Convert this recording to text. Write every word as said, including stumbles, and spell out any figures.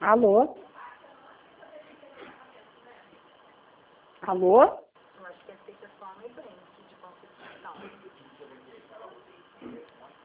Alô? Alô? Eu acho que aceita só no banco de concepção.